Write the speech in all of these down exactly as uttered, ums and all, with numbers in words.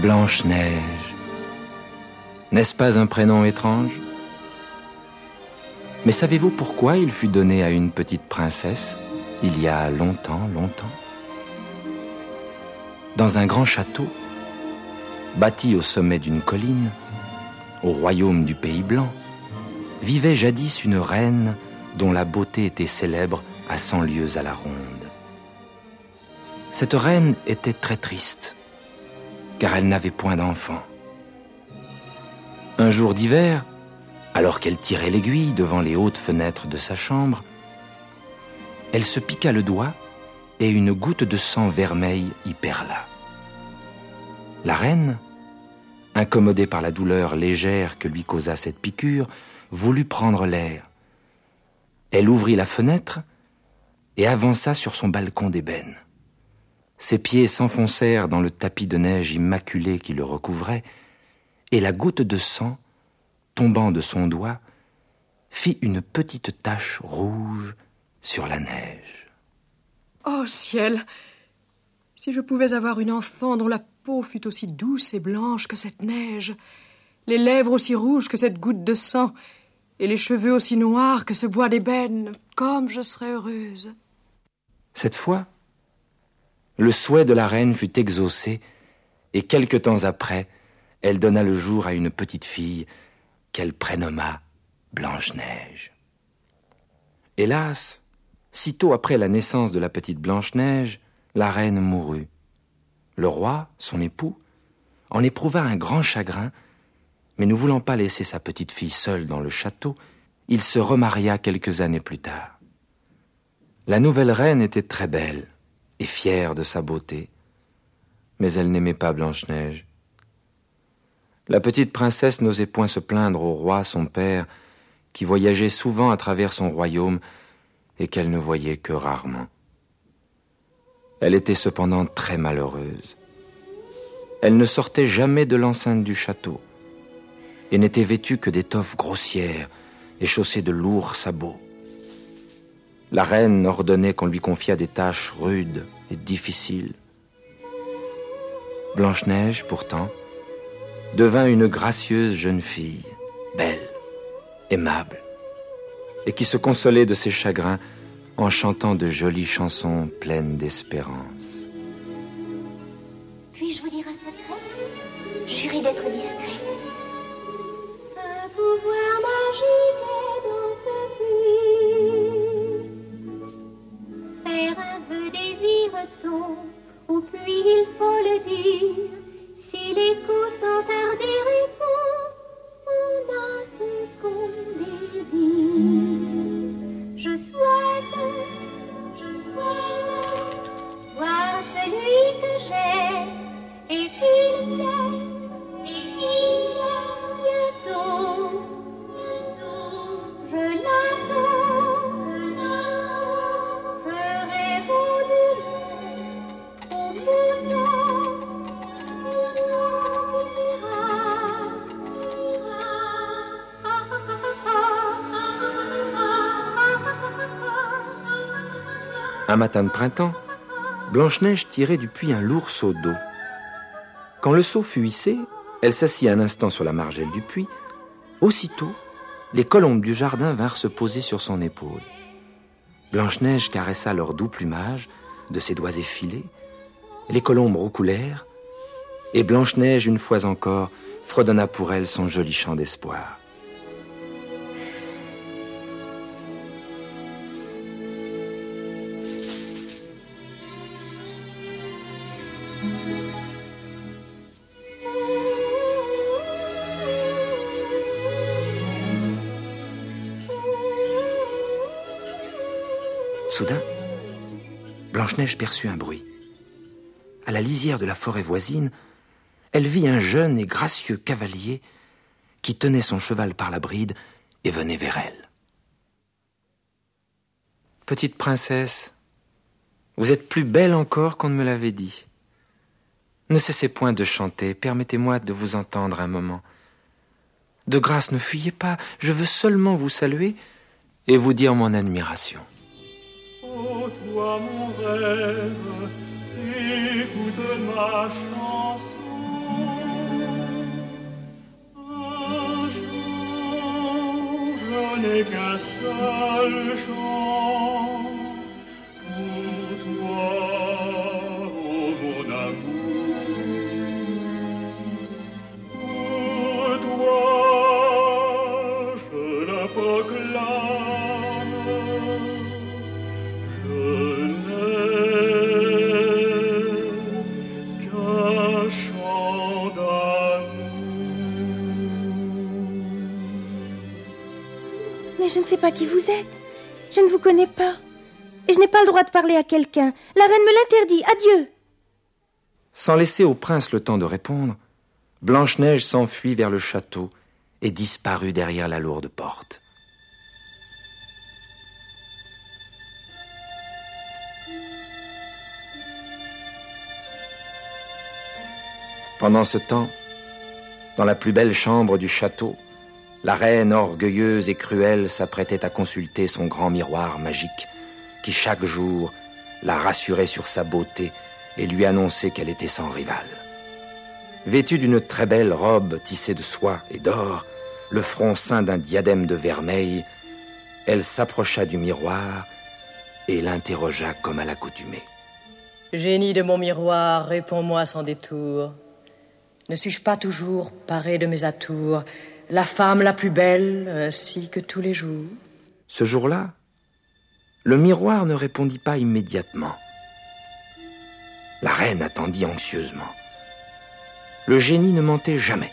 Blanche-Neige. N'est-ce pas un prénom étrange ? Mais savez-vous pourquoi il fut donné à une petite princesse il y a longtemps, longtemps ? Dans un grand château, bâti au sommet d'une colline, au royaume du Pays Blanc, vivait jadis une reine dont la beauté était célèbre à cent lieues à la ronde. Cette reine était très triste, car elle n'avait point d'enfant. Un jour d'hiver, alors qu'elle tirait l'aiguille devant les hautes fenêtres de sa chambre, elle se piqua le doigt et une goutte de sang vermeil y perla. La reine, incommodée par la douleur légère que lui causa cette piqûre, voulut prendre l'air. Elle ouvrit la fenêtre et avança sur son balcon d'ébène. Ses pieds s'enfoncèrent dans le tapis de neige immaculé qui le recouvrait, et la goutte de sang, tombant de son doigt, fit une petite tache rouge sur la neige. Oh ciel! Si je pouvais avoir une enfant dont la peau fût aussi douce et blanche que cette neige, les lèvres aussi rouges que cette goutte de sang, et les cheveux aussi noirs que ce bois d'ébène, comme je serais heureuse. Cette fois, le souhait de la reine fut exaucé, et quelque temps après, elle donna le jour à une petite fille qu'elle prénomma Blanche-Neige. Hélas, sitôt après la naissance de la petite Blanche-Neige, la reine mourut. Le roi, son époux, en éprouva un grand chagrin, mais ne voulant pas laisser sa petite fille seule dans le château, il se remaria quelques années plus tard. La nouvelle reine était très belle et fière de sa beauté, mais elle n'aimait pas Blanche-Neige. La petite princesse n'osait point se plaindre au roi, son père, qui voyageait souvent à travers son royaume et qu'elle ne voyait que rarement. Elle était cependant très malheureuse. Elle ne sortait jamais de l'enceinte du château et n'était vêtue que d'étoffes grossières et chaussée de lourds sabots. La reine ordonnait qu'on lui confiât des tâches rudes et difficiles. Blanche-Neige, pourtant, devint une gracieuse jeune fille, belle, aimable, et qui se consolait de ses chagrins en chantant de jolies chansons pleines d'espérance. Puis-je vous dire un secret? Jurez d'être discret. Un pouvoir magique est dans ce puits. Faire un vœu désire-t-on, ou puis il faut le dire. Si l'écho sans tarder répond, on a ce qu'on désire. Je souhaite, je souhaite voir celui que j'aime et qu'il vienne, et qu'il vienne bientôt, bientôt. Je l'attends, je l'attends, je rêve au douleur, au pourtant, pourtant il ira, il ira. Ah, ah, ah, ah, Un matin de printemps, Blanche-Neige tirait du puits un lourd seau d'eau. Quand le seau fut hissé, elle s'assit un instant sur la margelle du puits. Aussitôt, les colombes du jardin vinrent se poser sur son épaule. Blanche-Neige caressa leur doux plumage de ses doigts effilés. Les colombes roucoulèrent, et Blanche-Neige, une fois encore, fredonna pour elle son joli chant d'espoir. Soudain, Blanche-Neige perçut un bruit. À la lisière de la forêt voisine, elle vit un jeune et gracieux cavalier qui tenait son cheval par la bride et venait vers elle. « Petite princesse, vous êtes plus belle encore qu'on ne me l'avait dit. Ne cessez point de chanter, permettez-moi de vous entendre un moment. De grâce, ne fuyez pas, je veux seulement vous saluer et vous dire mon admiration. » Oh, toi mon rêve, écoute ma chanson. n'est qu'un seul chant pour toi, oh mon amour. Pour toi, je le proclame. Je n'ai qu'un chant d'amour. Mais je ne sais pas qui vous êtes. Je ne vous connais pas. Et je n'ai pas le droit de parler à quelqu'un. La reine me l'interdit. Adieu. Sans laisser au prince le temps de répondre, Blanche-Neige s'enfuit vers le château et disparut derrière la lourde porte. Pendant ce temps, dans la plus belle chambre du château, la reine orgueilleuse et cruelle s'apprêtait à consulter son grand miroir magique qui chaque jour la rassurait sur sa beauté et lui annonçait qu'elle était sans rival. Vêtue d'une très belle robe tissée de soie et d'or, le front ceint d'un diadème de vermeil, elle s'approcha du miroir et l'interrogea comme à l'accoutumée. Génie de mon miroir, réponds-moi sans détour. Ne suis-je pas toujours parée de mes atours, la femme la plus belle, ainsi que tous les jours? Ce jour-là, le miroir ne répondit pas immédiatement. La reine attendit anxieusement. Le génie ne mentait jamais.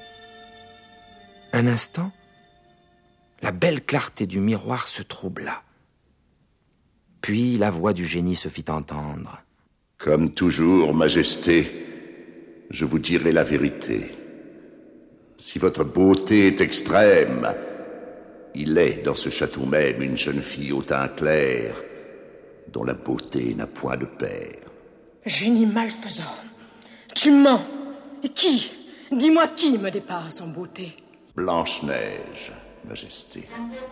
Un instant, la belle clarté du miroir se troubla. Puis la voix du génie se fit entendre. Comme toujours, Majesté, je vous dirai la vérité. Si votre beauté est extrême, il est dans ce château même une jeune fille au teint clair, dont la beauté n'a point de pair. Génie malfaisant, tu mens. Et qui? Dis-moi qui me dépasse en beauté? Blanche-Neige, Majesté.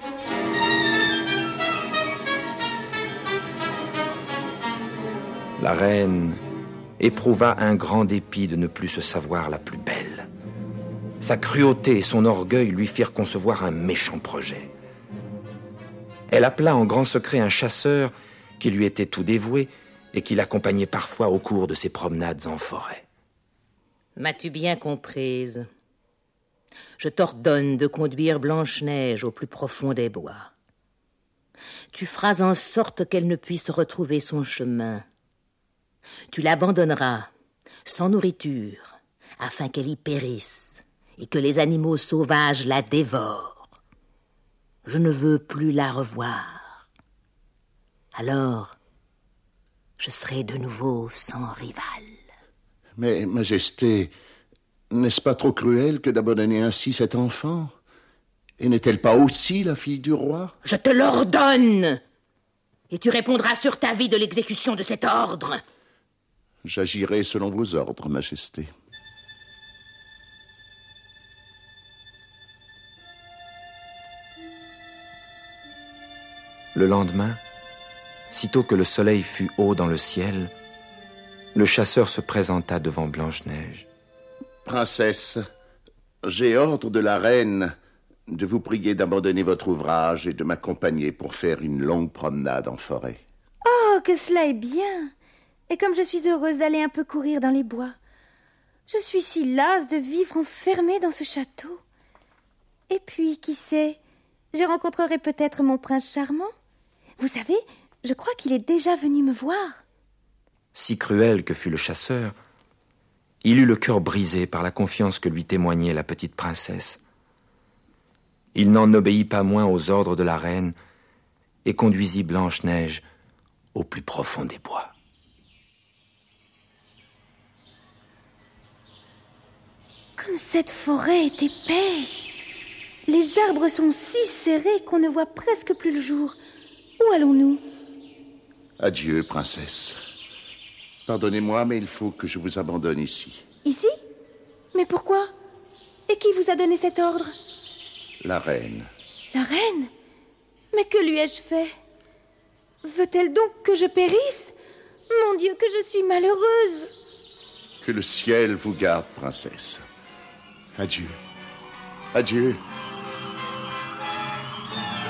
La reine éprouva un grand dépit de ne plus se savoir la plus belle. Sa cruauté et son orgueil lui firent concevoir un méchant projet. Elle appela en grand secret un chasseur qui lui était tout dévoué et qui l'accompagnait parfois au cours de ses promenades en forêt. M'as-tu bien comprise? Je t'ordonne de conduire Blanche-Neige au plus profond des bois. Tu feras en sorte qu'elle ne puisse retrouver son chemin. Tu l'abandonneras, sans nourriture, afin qu'elle y périsse et que les animaux sauvages la dévorent. Je ne veux plus la revoir. Alors, je serai de nouveau sans rival. Mais, Majesté, n'est-ce pas trop cruel que d'abandonner ainsi cet enfant? Et n'est-elle pas aussi la fille du roi? Je te l'ordonne! Et tu répondras sur ta vie de l'exécution de cet ordre. J'agirai selon vos ordres, Majesté. Le lendemain, sitôt que le soleil fut haut dans le ciel, le chasseur se présenta devant Blanche-Neige. Princesse, j'ai ordre de la reine de vous prier d'abandonner votre ouvrage et de m'accompagner pour faire une longue promenade en forêt. Oh, que cela est bien! Et comme je suis heureuse d'aller un peu courir dans les bois. Je suis si lasse de vivre enfermée dans ce château. Et puis, qui sait, je rencontrerai peut-être mon prince charmant. Vous savez, je crois qu'il est déjà venu me voir. Si cruel que fut le chasseur, il eut le cœur brisé par la confiance que lui témoignait la petite princesse. Il n'en obéit pas moins aux ordres de la reine et conduisit Blanche-Neige au plus profond des bois. Comme cette forêt est épaisse! Les arbres sont si serrés qu'on ne voit presque plus le jour. Où allons-nous? Adieu, princesse. Pardonnez-moi, mais il faut que je vous abandonne ici. Ici? Mais pourquoi? Et qui vous a donné cet ordre? La reine. La reine? Mais que lui ai-je fait? Veut-elle donc que je périsse? Mon Dieu, que je suis malheureuse! Que le ciel vous garde, princesse. Adieu. Adieu.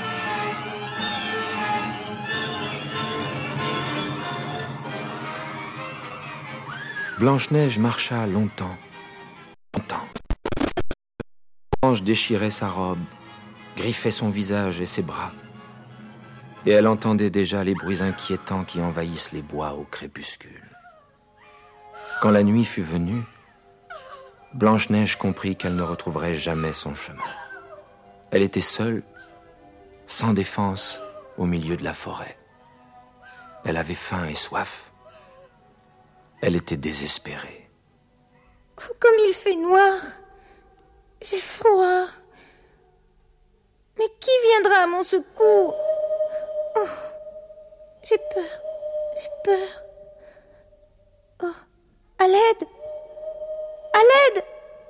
Blanche-Neige marcha longtemps, longtemps. Blanche déchirait sa robe, griffait son visage et ses bras, et elle entendait déjà les bruits inquiétants qui envahissent les bois au crépuscule. Quand la nuit fut venue, Blanche-Neige comprit qu'elle ne retrouverait jamais son chemin. Elle était seule, sans défense, au milieu de la forêt. Elle avait faim et soif. Elle était désespérée. Oh, comme il fait noir. J'ai froid. Mais qui viendra à mon secours? Oh, j'ai peur. J'ai peur. Oh, à l'aide! À l'aide!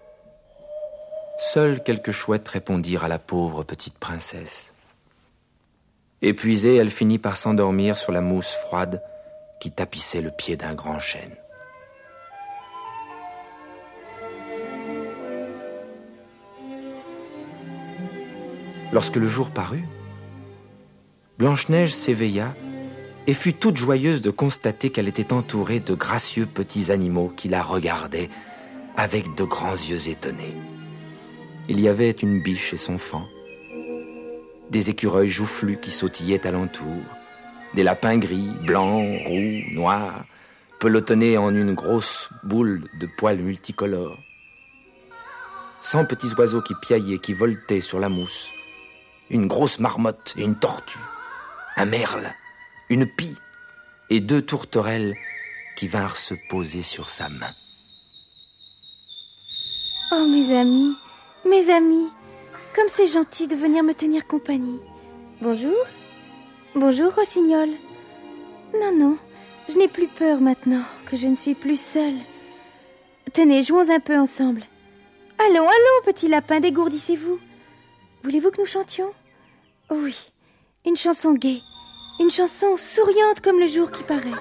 Seules quelques chouettes répondirent à la pauvre petite princesse. Épuisée, elle finit par s'endormir sur la mousse froide qui tapissait le pied d'un grand chêne. Lorsque le jour parut, Blanche-Neige s'éveilla et fut toute joyeuse de constater qu'elle était entourée de gracieux petits animaux qui la regardaient avec de grands yeux étonnés. Il y avait une biche et son faon, des écureuils joufflus qui sautillaient alentour, des lapins gris, blancs, roux, noirs, pelotonnés en une grosse boule de poils multicolores, cent petits oiseaux qui piaillaient, qui voletaient sur la mousse, une grosse marmotte et une tortue, un merle, une pie et deux tourterelles qui vinrent se poser sur sa main. Oh, mes amis, mes amis, comme c'est gentil de venir me tenir compagnie. Bonjour. Bonjour, Rossignol. Non, non, je n'ai plus peur maintenant que je ne suis plus seule. Tenez, jouons un peu ensemble. Allons, allons, petit lapin, dégourdissez-vous. Voulez-vous que nous chantions? Oh oui, une chanson gaie, une chanson souriante comme le jour qui paraît.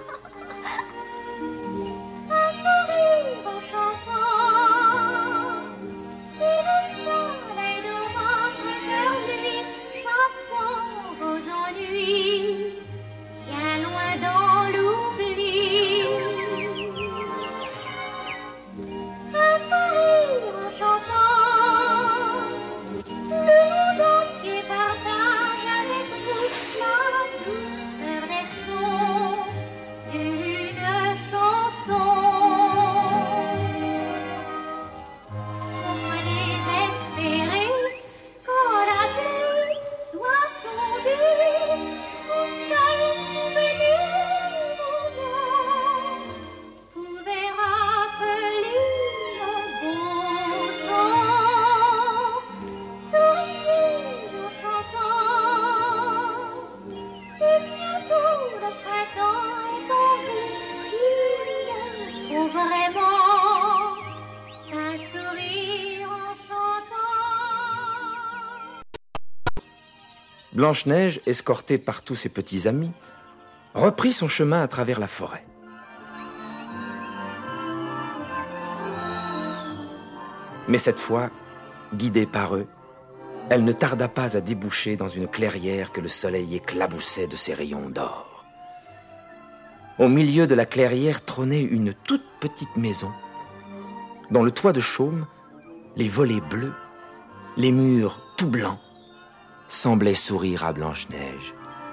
Blanche-Neige, escortée par tous ses petits amis, reprit son chemin à travers la forêt. Mais cette fois, guidée par eux, elle ne tarda pas à déboucher dans une clairière que le soleil éclaboussait de ses rayons d'or. Au milieu de la clairière trônait une toute petite maison, dont le toit de chaume, les volets bleus, les murs tout blancs, semblait sourire à Blanche-Neige.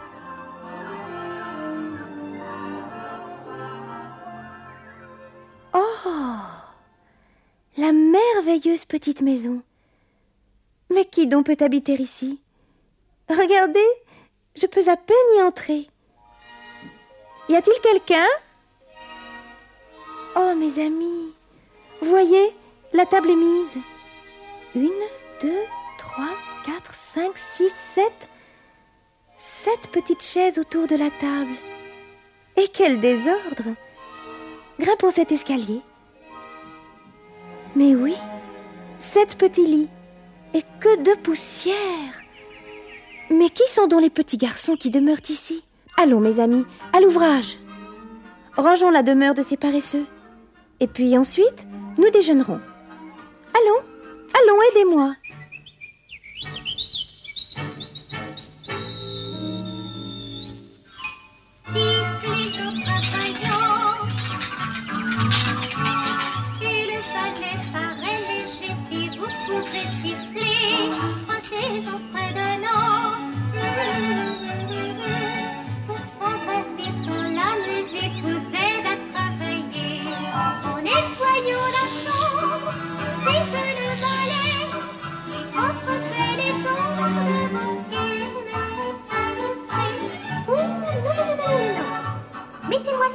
Oh, la merveilleuse petite maison. Mais qui donc peut habiter ici? Regardez, je peux à peine y entrer. Y a-t-il quelqu'un? Oh, mes amis, voyez, la table est mise. Une, deux, trois, quatre, cinq, six, sept. Sept petites chaises autour de la table. Et quel désordre! Grimpons cet escalier. Mais oui, sept petits lits. Et que de poussière! Mais qui sont donc les petits garçons qui demeurent ici? Allons, mes amis, à l'ouvrage. Rangeons la demeure de ces paresseux. Et puis ensuite, nous déjeunerons. Allons, allons, aidez-moi. Sifflez au travaillant,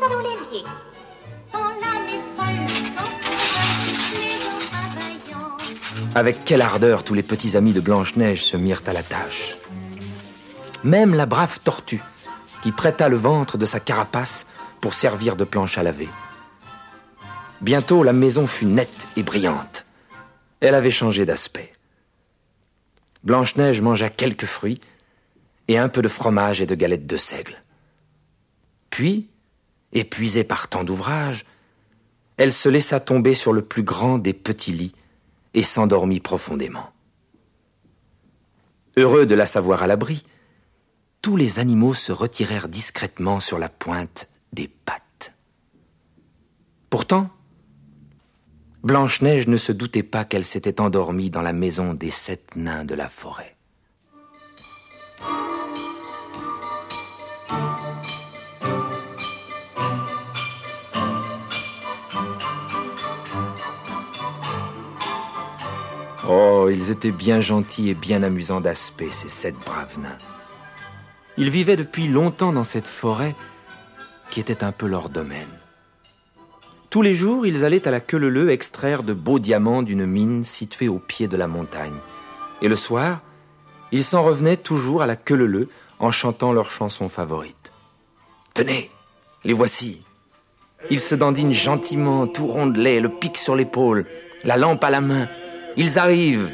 salon l'évier. Quand l'âme est folle, quand les gens travaillant. Avec quelle ardeur tous les petits amis de Blanche-Neige se mirent à la tâche. Même la brave tortue, qui prêta le ventre de sa carapace pour servir de planche à laver. Bientôt, la maison fut nette et brillante. Elle avait changé d'aspect. Blanche-Neige mangea quelques fruits et un peu de fromage et de galettes de seigle. Puis, épuisée par tant d'ouvrages, elle se laissa tomber sur le plus grand des petits lits et s'endormit profondément. Heureux de la savoir à l'abri, tous les animaux se retirèrent discrètement sur la pointe des pattes. Pourtant, Blanche-Neige ne se doutait pas qu'elle s'était endormie dans la maison des sept nains de la forêt. Oh, ils étaient bien gentils et bien amusants d'aspect, ces sept braves nains. Ils vivaient depuis longtemps dans cette forêt qui était un peu leur domaine. Tous les jours, ils allaient à la Queue-leu-leu extraire de beaux diamants d'une mine située au pied de la montagne. Et le soir, ils s'en revenaient toujours à la Queue-leu-leu en chantant leurs chansons favorites. Tenez, les voici. Ils se dandinent gentiment, tout rondelets, le pic sur l'épaule, la lampe à la main. Ils arrivent.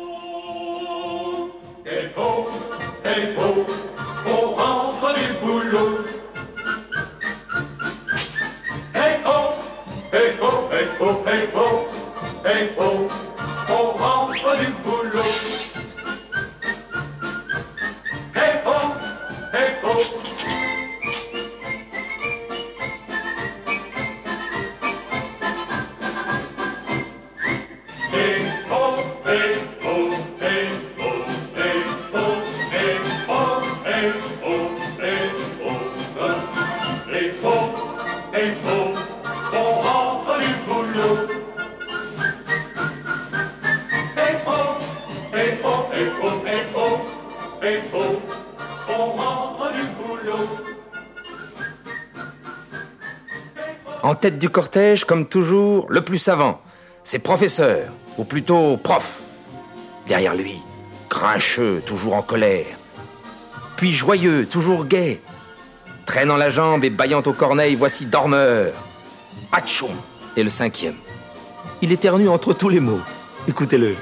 Hey ho, hey ho, on rentre du boulot. Hey ho, hey ho, hey ho, hey ho, hey ho, on rentre du boulot. Hey ho, hey ho. En tête du cortège, comme toujours, le plus savant, c'est professeur, ou plutôt prof. Derrière lui, grincheux, toujours en colère. Puis joyeux, toujours gai. Traînant la jambe et bâillant aux corneilles, voici dormeur. Atchoum est le cinquième. Il éternue entre tous les mots. Écoutez-le.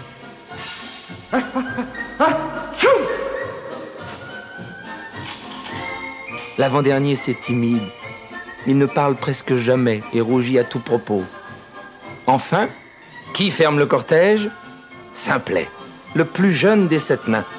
L'avant-dernier, c'est timide. Il ne parle presque jamais et rougit à tout propos. Enfin, qui ferme le cortège? Simplet, le plus jeune des sept nains.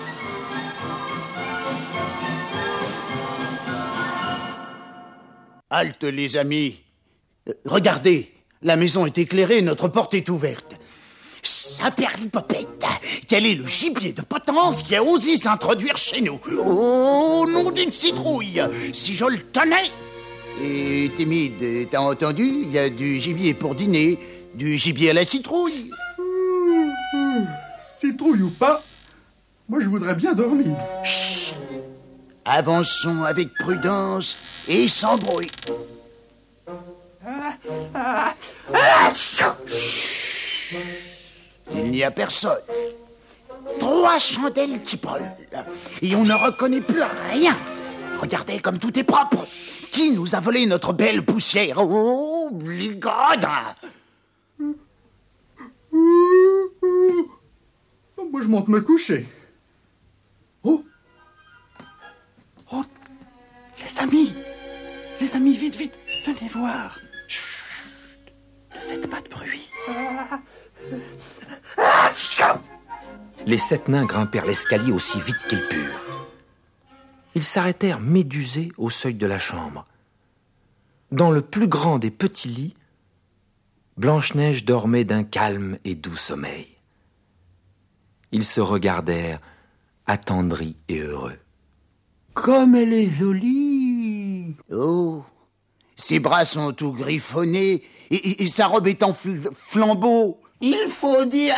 Halte, les amis. Euh, regardez, la maison est éclairée, notre porte est ouverte. Saperlipopette, quel est le gibier de potence qui a osé s'introduire chez nous? Oh, nom d'une citrouille, si je le tenais! Et timide, t'as entendu? Il y a du gibier pour dîner, du gibier à la citrouille. Mmh, mmh, citrouille ou pas, moi je voudrais bien dormir. Chut! Avançons avec prudence et sans bruit. Ah, ah, ah, chut! Il n'y a personne. Trois chandelles qui brûlent et on ne reconnaît plus rien. Regardez comme tout est propre. Qui nous a volé notre belle poussière? Oh, ligode! Moi, je monte me coucher. Oh! Oh! Les amis! Les amis, vite, vite! Venez voir! Chut! Ne faites pas de bruit. Les sept nains grimpèrent l'escalier aussi vite qu'ils purent. Ils s'arrêtèrent médusés au seuil de la chambre. Dans le plus grand des petits lits, Blanche-Neige dormait d'un calme et doux sommeil. Ils se regardèrent, attendris et heureux. Comme elle est jolie! Oh, ses bras sont tout griffonnés et, et, et sa robe est en fl- flambeau. Il faut dire...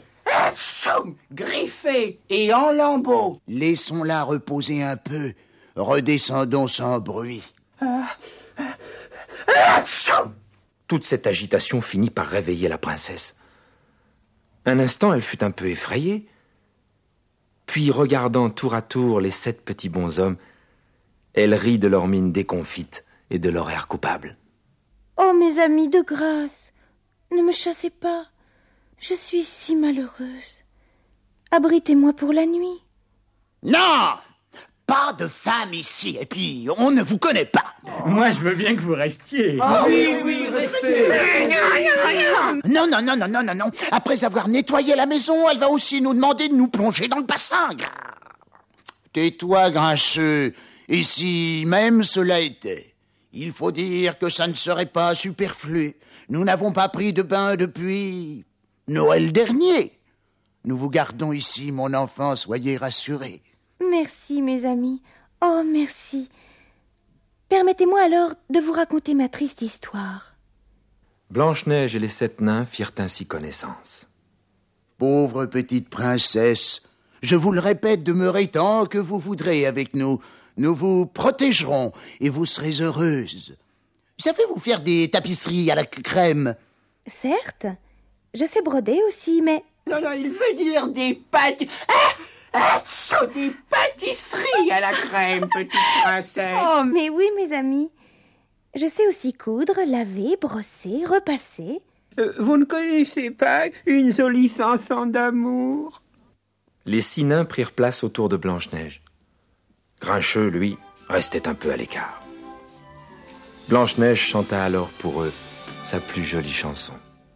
griffé et en lambeaux. Laissons-la reposer un peu. Redescendons sans bruit. Ah, Toute cette agitation finit par réveiller la princesse. Un instant, elle fut un peu effrayée. Puis, regardant tour à tour les sept petits bonshommes, elle rit de leur mine déconfite et de leur air coupable. Oh, mes amis, de grâce, ne me chassez pas. Je suis si malheureuse. Abritez-moi pour la nuit. Non! Pas de femme ici, et puis on ne vous connaît pas. Moi, je veux bien que vous restiez. Ah oui, oui, restez. Non, non, non, non, non, non, non. Après avoir nettoyé la maison, elle va aussi nous demander de nous plonger dans le bassin. Tais-toi, grincheux. Et si même cela était, il faut dire que ça ne serait pas superflu. Nous n'avons pas pris de bain depuis Noël dernier. Nous vous gardons ici, mon enfant, soyez rassurés. Merci, mes amis. Oh, merci. Permettez-moi alors de vous raconter ma triste histoire. Blanche-Neige et les sept nains firent ainsi connaissance. Pauvre petite princesse, je vous le répète, demeurez tant que vous voudrez avec nous. Nous vous protégerons et vous serez heureuse. Savez-vous faire des tapisseries à la crème? Certes, je sais broder aussi, mais... Non, non, il veut dire des pâtes... Ah! Ah, sont des pâtisseries à la crème, petite princesse. Oh, mais oui, mes amis. Je sais aussi coudre, laver, brosser, repasser. Euh, vous ne connaissez pas une jolie chanson d'amour? Les six nains prirent place autour de Blanche-Neige. Grincheux, lui, restait un peu à l'écart. Blanche-Neige chanta alors pour eux sa plus jolie chanson.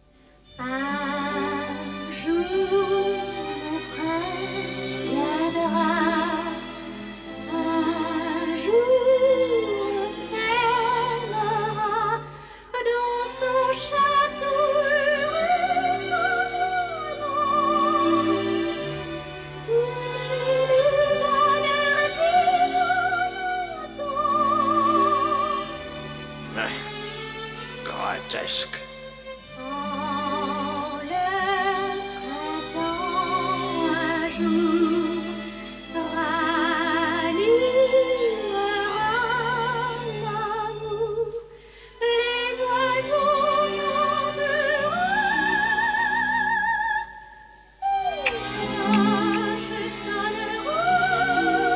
Grotesque. Quand le printemps un jour rallumera l'amour, les oiseaux chanteront, les cloches sonneront,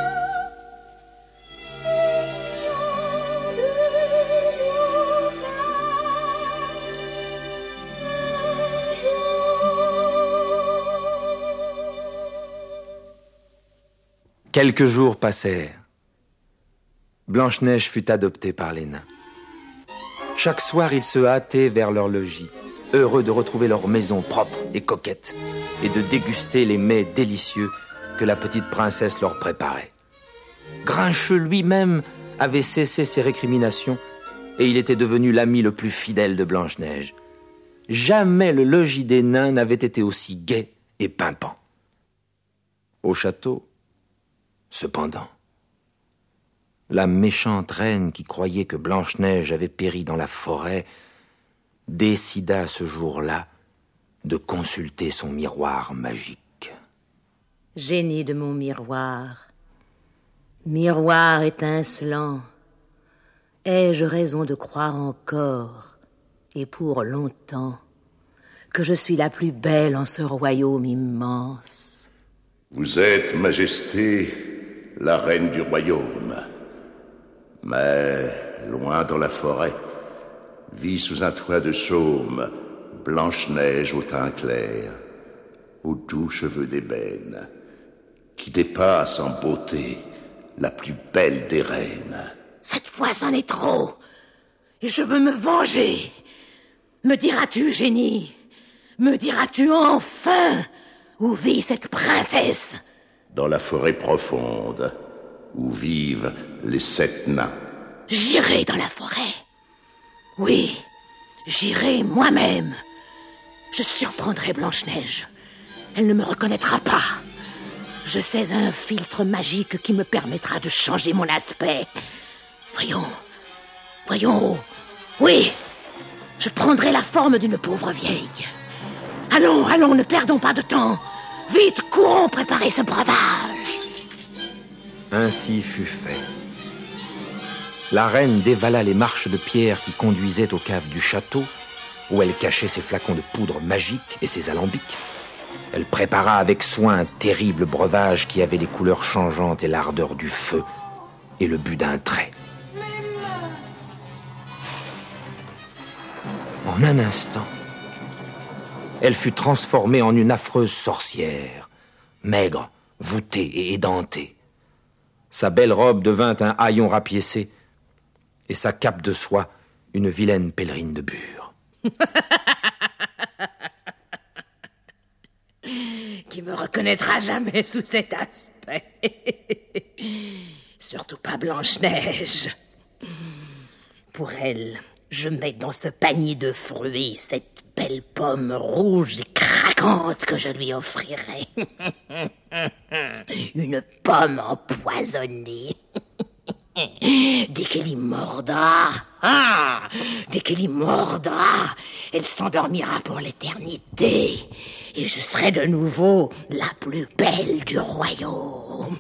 Quelques jours passèrent. Blanche-Neige fut adoptée par les nains. Chaque soir, ils se hâtaient vers leur logis, heureux de retrouver leur maison propre et coquette, et de déguster les mets délicieux que la petite princesse leur préparait. Grincheux lui-même avait cessé ses récriminations, et il était devenu l'ami le plus fidèle de Blanche-Neige. Jamais le logis des nains n'avait été aussi gai et pimpant. Au château, cependant, la méchante reine qui croyait que Blanche-Neige avait péri dans la forêt décida ce jour-là de consulter son miroir magique. Génie de mon miroir, miroir étincelant, ai-je raison de croire encore, et pour longtemps, que je suis la plus belle en ce royaume immense? Vous êtes, Majesté, la reine du royaume. Mais, loin dans la forêt, vit sous un toit de chaume Blanche-Neige au teint clair, aux doux cheveux d'ébène, qui dépasse en beauté la plus belle des reines. Cette fois, c'en est trop, et je veux me venger. Me diras-tu, génie? Me diras-tu enfin où vit cette princesse? Dans la forêt profonde, où vivent les sept nains. J'irai dans la forêt. Oui, j'irai moi-même. Je surprendrai Blanche-Neige. Elle ne me reconnaîtra pas. Je sais un filtre magique qui me permettra de changer mon aspect. Voyons, voyons. Oui, je prendrai la forme d'une pauvre vieille. Allons, allons, ne perdons pas de temps. Vite, courons préparer ce breuvage. Ainsi fut fait. la reine dévala les marches de pierre qui conduisaient aux caves du château, où elle cachait ses flacons de poudre magique et ses alambics. Elle prépara avec soin un terrible breuvage qui avait les couleurs changeantes et l'ardeur du feu, et le but d'un trait. En un instant, elle fut transformée en une affreuse sorcière, maigre, voûtée et édentée. Sa belle robe devint un haillon rapiécé, et sa cape de soie une vilaine pèlerine de bure. Qui me reconnaîtra jamais sous cet aspect. Surtout pas Blanche-Neige. Pour elle, je mets dans ce panier de fruits cette belle pomme rouge et craquante que je lui offrirai. Une pomme empoisonnée. Dès qu'elle y mordra, ah, dès qu'elle y mordra, elle s'endormira pour l'éternité. Et je serai de nouveau la plus belle du royaume.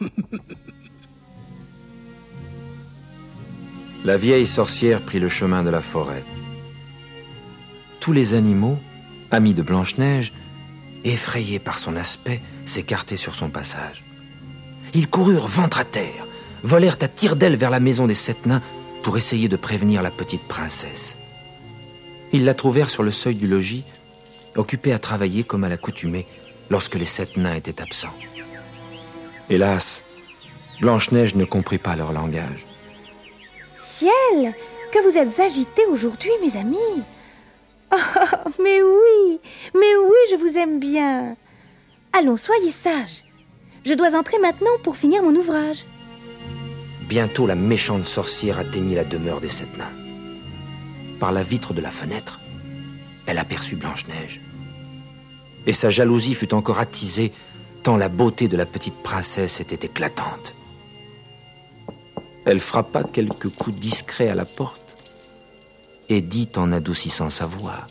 La vieille sorcière prit le chemin de la forêt. Tous les animaux, amis de Blanche-Neige, effrayés par son aspect, s'écartaient sur son passage. Ils coururent ventre à terre, volèrent à tire-d'aile vers la maison des sept nains pour essayer de prévenir la petite princesse. Ils la trouvèrent sur le seuil du logis, occupée à travailler comme à l'accoutumée lorsque les sept nains étaient absents. Hélas, Blanche-Neige ne comprit pas leur langage. Ciel, que vous êtes agités aujourd'hui, mes amis. Oh, mais oui, mais oui, je vous aime bien. Allons, soyez sages. Je dois entrer maintenant pour finir mon ouvrage. Bientôt, la méchante sorcière atteignit la demeure des sept nains. Par la vitre de la fenêtre, elle aperçut Blanche-Neige. Et sa jalousie fut encore attisée, tant la beauté de la petite princesse était éclatante. Elle frappa quelques coups discrets à la porte et dit en adoucissant sa voix: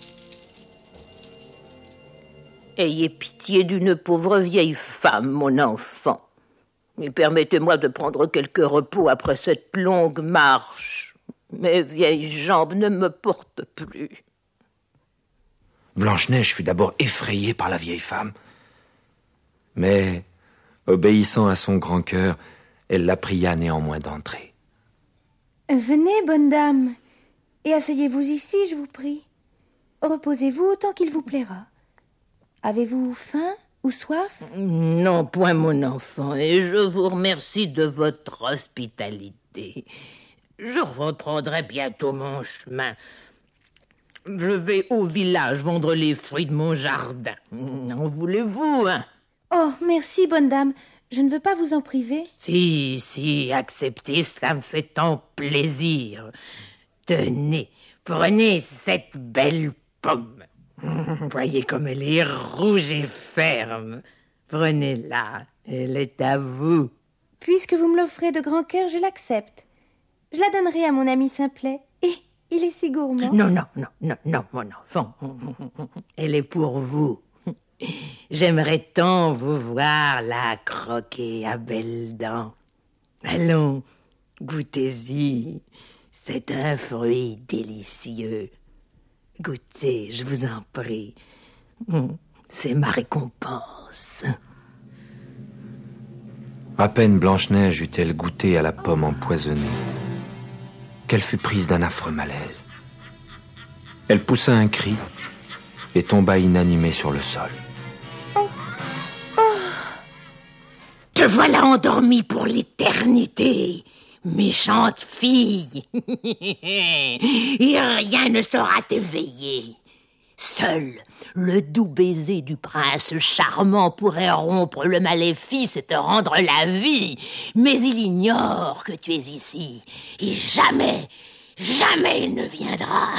« Ayez pitié d'une pauvre vieille femme, mon enfant. Et permettez-moi de prendre quelques repos après cette longue marche. Mes vieilles jambes ne me portent plus. » Blanche-Neige fut d'abord effrayée par la vieille femme. Mais, obéissant à son grand cœur, elle la pria néanmoins d'entrer. « Venez, bonne dame, et asseyez-vous ici, je vous prie. Reposez-vous autant qu'il vous plaira. Avez-vous faim ou soif ? » ?»« Non, point, mon enfant, et je vous remercie de votre hospitalité. Je reprendrai bientôt mon chemin. Je vais au village vendre les fruits de mon jardin. En voulez-vous, hein ? » ?»« Oh, merci, bonne dame. Je ne veux pas vous en priver. » »« Si, si, acceptez, ça me fait tant plaisir. Tenez, prenez cette belle pomme. Voyez comme elle est rouge et ferme. Prenez-la, elle est à vous. » »« Puisque vous me l'offrez de grand cœur, je l'accepte. Je la donnerai à mon ami Simplet. Et il est si gourmand. » »« Non, non, non, non, non, mon enfant. Elle est pour vous. J'aimerais tant vous voir la croquer à belles dents. Allons, goûtez-y. C'est un fruit délicieux. Goûtez, je vous en prie. C'est ma récompense. » À peine Blanche-Neige eut-elle goûté à la pomme empoisonnée qu'elle fut prise d'un affreux malaise. Elle poussa un cri et tomba inanimée sur le sol. Oh. Oh. Te voilà endormie pour l'éternité, méchante fille. Et rien ne saura t'éveiller. Seul le doux baiser du prince charmant pourrait rompre le maléfice et te rendre la vie. Mais il ignore que tu es ici. Et jamais, jamais il ne viendra.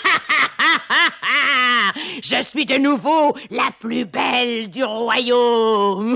Je suis de nouveau la plus belle du royaume.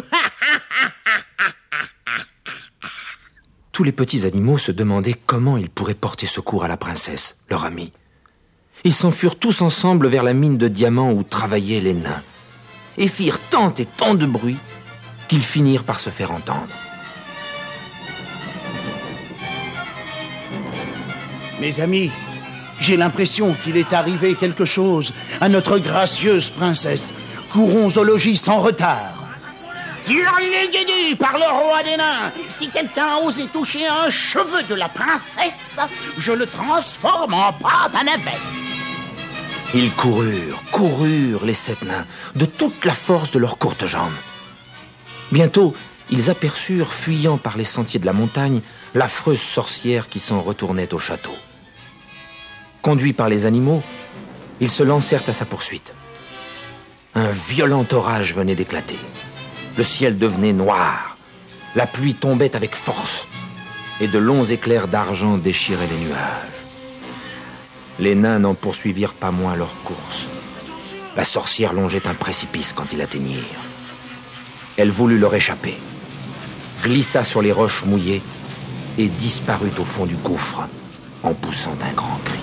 Tous les petits animaux se demandaient comment ils pourraient porter secours à la princesse, leur amie. Ils s'enfuirent tous ensemble vers la mine de diamants où travaillaient les nains, et firent tant et tant de bruit qu'ils finirent par se faire entendre. Mes amis, j'ai l'impression qu'il est arrivé quelque chose à notre gracieuse princesse. Courons au logis sans retard. Turluguédu par le roi des nains, si quelqu'un a osé toucher un cheveu de la princesse, je le transforme en pâte à navet. Ils coururent, coururent, les sept nains, de toute la force de leurs courtes jambes. Bientôt, ils aperçurent, fuyant par les sentiers de la montagne, l'affreuse sorcière qui s'en retournait au château. Conduits par les animaux, ils se lancèrent à sa poursuite. Un violent orage venait d'éclater. Le ciel devenait noir, la pluie tombait avec force, et de longs éclairs d'argent déchiraient les nuages. Les nains n'en poursuivirent pas moins leur course. La sorcière longeait un précipice quand ils l'atteignirent. Elle voulut leur échapper, glissa sur les roches mouillées et disparut au fond du gouffre en poussant un grand cri.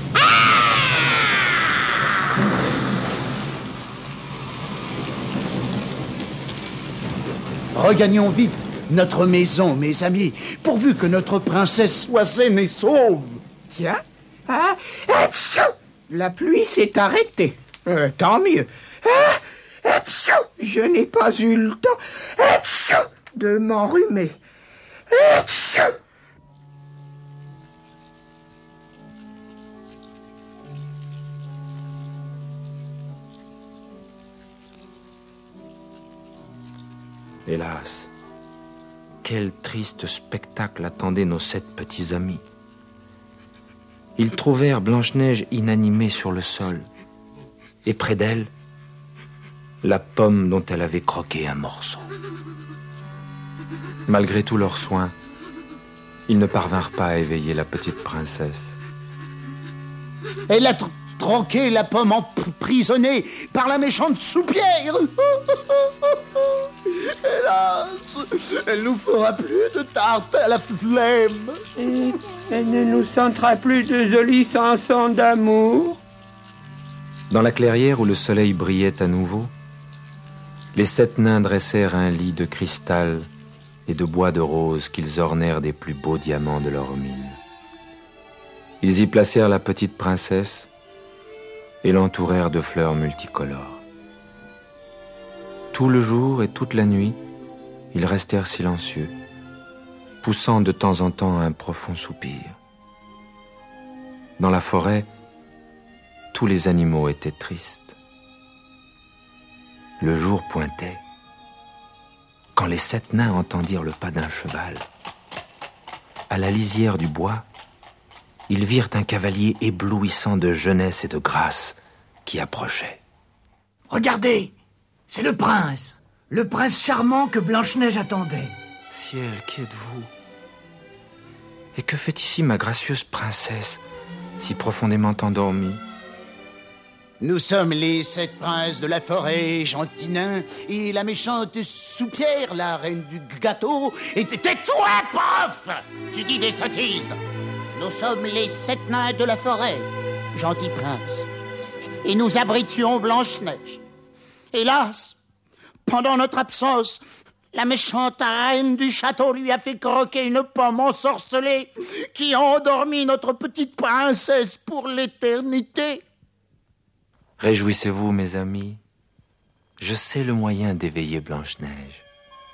Regagnons vite notre maison, mes amis, pourvu que notre princesse soit saine et sauve. Tiens, ah, atchou, la pluie s'est arrêtée. Euh, tant mieux. Ah, atchou, je n'ai pas eu le temps atchou, de m'enrhumer. Atchou. Hélas, quel triste spectacle attendait nos sept petits amis. Ils trouvèrent Blanche-Neige inanimée sur le sol, et près d'elle, la pomme dont elle avait croqué un morceau. Malgré tous leurs soins, ils ne parvinrent pas à éveiller la petite princesse. Elle a tr- troqué la pomme emprisonnée par la méchante soupière. Hélas, elle nous fera plus de tarte à la flemme. Et elle ne nous sentira plus de jolis chansons d'amour. Dans la clairière où le soleil brillait à nouveau, les sept nains dressèrent un lit de cristal et de bois de rose qu'ils ornèrent des plus beaux diamants de leur mine. Ils y placèrent la petite princesse et l'entourèrent de fleurs multicolores. Tout le jour et toute la nuit, ils restèrent silencieux, poussant de temps en temps un profond soupir. Dans la forêt, tous les animaux étaient tristes. Le jour pointait, quand les sept nains entendirent le pas d'un cheval. À la lisière du bois, ils virent un cavalier éblouissant de jeunesse et de grâce qui approchait. « Regardez, c'est le prince, le prince charmant que Blanche-Neige attendait. »« Ciel, qui êtes-vous? Et que fait ici ma gracieuse princesse, si profondément endormie? » Nous sommes les sept princes de la forêt, gentil nain, et la méchante soupière, la reine du gâteau, et... Tais-toi, prof! Tu dis des sottises. Nous sommes les sept nains de la forêt, gentil prince, et nous abritions Blanche-Neige. Hélas, pendant notre absence, la méchante reine du château lui a fait croquer une pomme ensorcelée qui a endormi notre petite princesse pour l'éternité. Réjouissez-vous, mes amis. Je sais le moyen d'éveiller Blanche-Neige.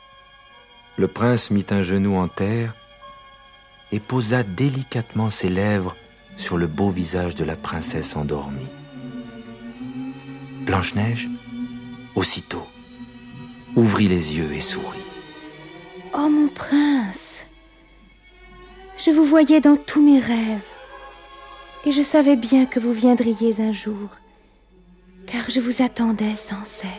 Le prince mit un genou en terre et posa délicatement ses lèvres sur le beau visage de la princesse endormie. Blanche-Neige, aussitôt, ouvrit les yeux et sourit. « Oh, mon prince, je vous voyais dans tous mes rêves, et je savais bien que vous viendriez un jour, car je vous attendais sans cesse. »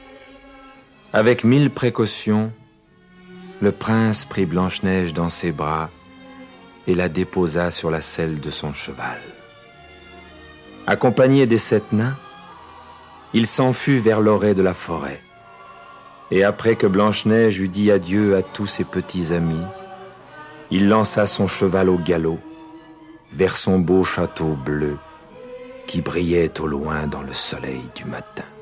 Avec mille précautions, le prince prit Blanche-Neige dans ses bras et la déposa sur la selle de son cheval. Accompagné des sept nains, il s'enfuit vers l'orée de la forêt. Et après que Blanche-Neige eut dit adieu à tous ses petits amis, il lança son cheval au galop vers son beau château bleu qui brillait au loin dans le soleil du matin.